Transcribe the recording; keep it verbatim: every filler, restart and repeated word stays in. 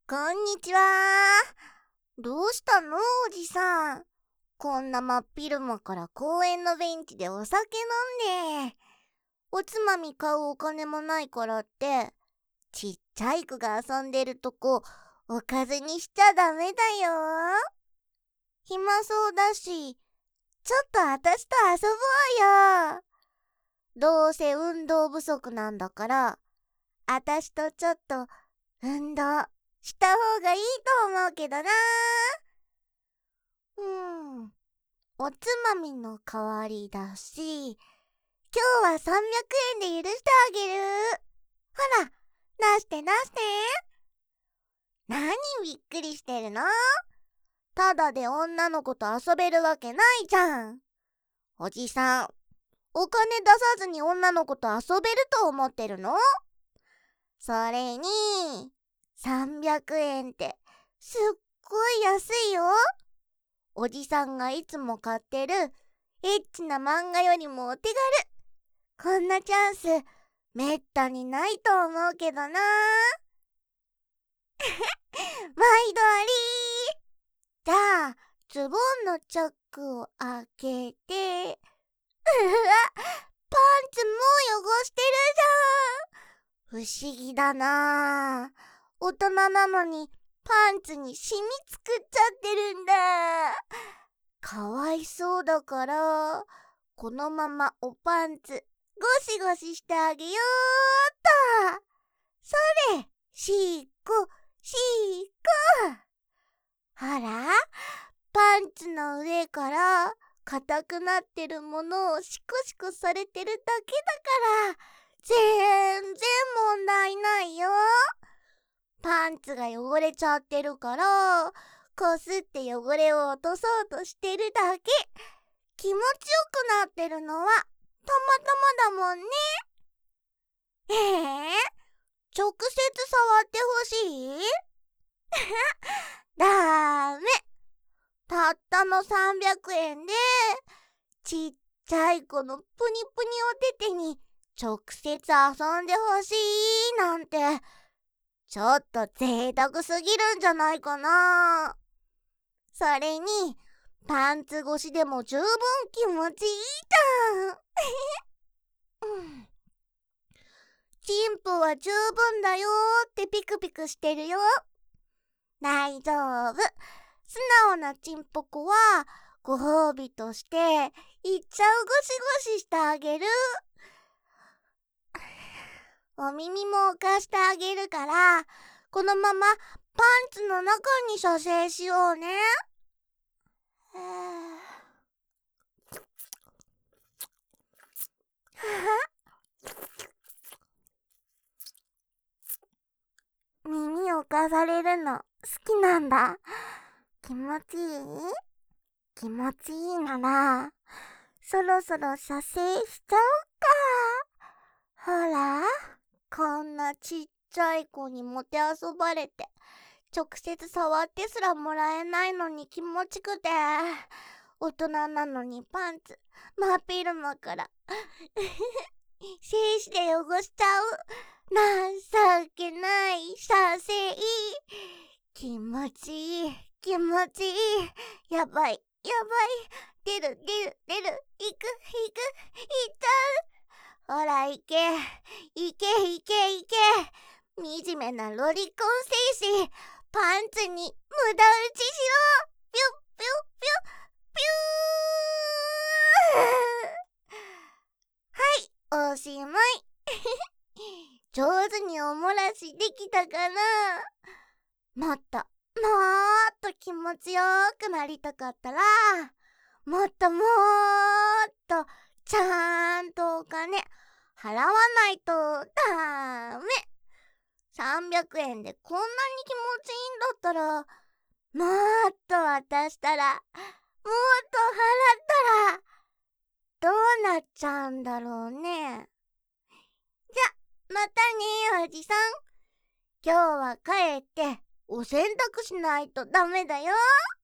こんにちは。どうしたのおじさん。こんな真っ昼間から公園のベンチでお酒飲んで。おつまみ買うお金もないからって、ちっちゃい子が遊んでるとこ、おかずにしちゃダメだよ。暇そうだし、ちょっとあたしと遊ぼうよ。どうせ運動不足なんだから、あたしとちょっと運動した方がいいと思うけどな。うん、おつまみの代わりだし、今日はさんびゃくえんで許してあげる。ほら、出して出して。何びっくりしてるの？ただで女の子と遊べるわけないじゃん。おじさん、お金出さずに女の子と遊べると思ってるの？それに、さんびゃくえんってすっごい安いよ。おじさんがいつも買ってるエッチな漫画よりもお手軽。こんなチャンスめったにないと思うけどな。毎度あり。じゃあズボンのチャックを開けて、うわ、パンツもう汚してるじゃん。不思議だな。大人なのにパンツにシミつくっちゃってるんだ。かわいそうだから、このままおパンツゴシゴシしてあげようっと。それ、しっこしっこ。ほら、パンツの上から硬くなってるものをシコシコされてるだけだから全然問題ないよ。パンツが汚れちゃってるからこすって汚れを落とそうとしてるだけ。気持ちよくなってるのはたまたまだもんね。えー、直接触ってほしい？ダメ。たったのさんびゃくえんでちっちゃい子のプニプニおててに直接遊んでほしいなんてちょっと贅沢すぎるんじゃないかな。それにパンツ越しでも十分気持ちいいじゃん。うん、チンポは十分だよってピクピクしてるよ。大丈夫。素直なチンポコはご褒美としていっちゃうゴシゴシしてあげる。お耳も置かしてあげるから、このままパンツの中に射精しようね。耳をかされるの好きなんだ。気持ちいい？気持ちいいならそろそろ射精しちゃおうか。ほら、こんなちっちゃい子にもてあそばれて直接触ってすらもらえないのに気持ちくて、大人なのにパンツ真っ昼間から精子で汚しちゃう。情けない射精。気持ちいい気持ちいい。やばいやばい。出る出る出る。いくいくいっちゃう。ほらいけいけいけいけ。惨めなロリコン精子パンツに無駄打ちしろ。ピュッピュッピュッピュー。はい、おしまい。上手におもらしできたかな。もっともっと気持ちよくなりたかったら、もっともっとちゃんとお金払わないとダメ。さんびゃくえんでこんなに気持ちいいんだったら、もっと渡したら、もっと払ったらどうなっちゃうんだろうね。じゃ、またねおじさん。今日は帰ってお洗濯しないとダメだよ。